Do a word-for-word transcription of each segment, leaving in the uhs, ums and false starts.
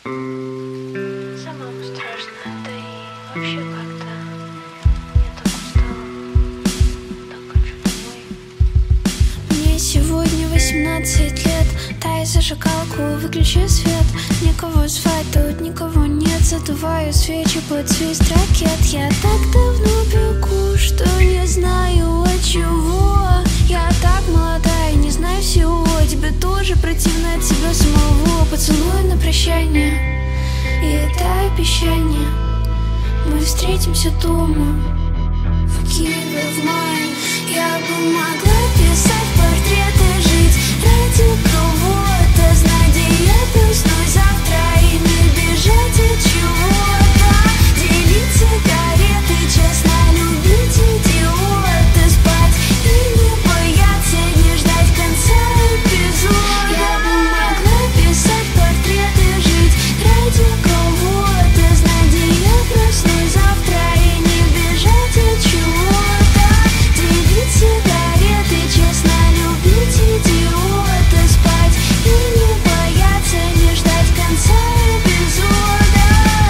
Самому страшно, да и вообще как-то я так устала, так хочу домой. Мне сегодня восемнадцать лет, дай зажигалку, выключи свет. Никого звать, тут никого нет, задуваю свечи под свист ракет. Я так давно бегу, что не знаю от чего. Я так молодая, не знаю всего. Тебе тоже противно от себя самого. Поцелуй на прощание, и это обещание. Мы встретимся дома в Киеве в мае. Я бы могла писать портреты, жить ради кого-то, знать, где я проснусь завтра и не бежать от чего-то. Делить сигареты, честно любить идиота, спать и не бояться, не ждать конца эпизода. Я бы могла писать портреты, жить ради кого-то, знать, где я проснусь завтра и не бежать от чего-то. Делить сигареты, честно любить идиота, спать и не бояться, не ждать конца эпизода.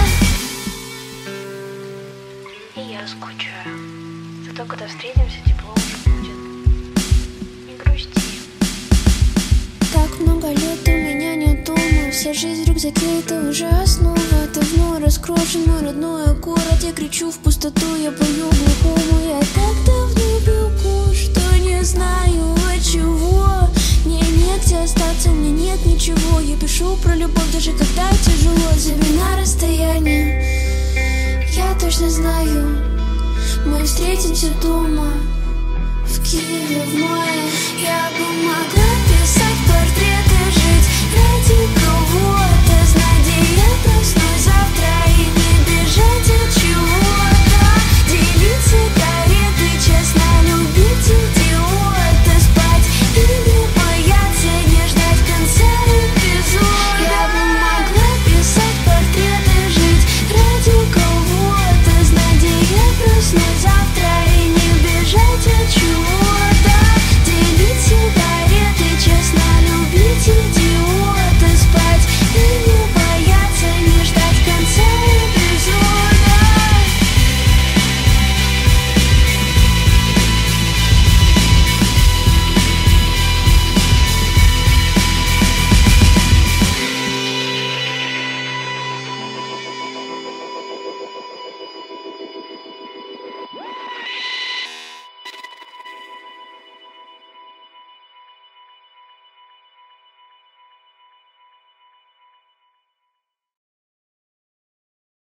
И я скучаю. Зато когда встретимся, тепло уже будет. Не грусти. Так много лет у меня нет дома. Вся жизнь в рюкзаке, это уже основа. Давно раскрошен мой родной город. Я кричу в пустоту, я пою глухому. Я так давно бегу, что не знаю от чего. Мне негде остаться, мне нет ничего. Я пишу про любовь, даже когда тяжело. Забей на расстояние, я точно знаю. Мы встретимся дома в Киеве в мае. Я бы могла писать портреты, жить ради кого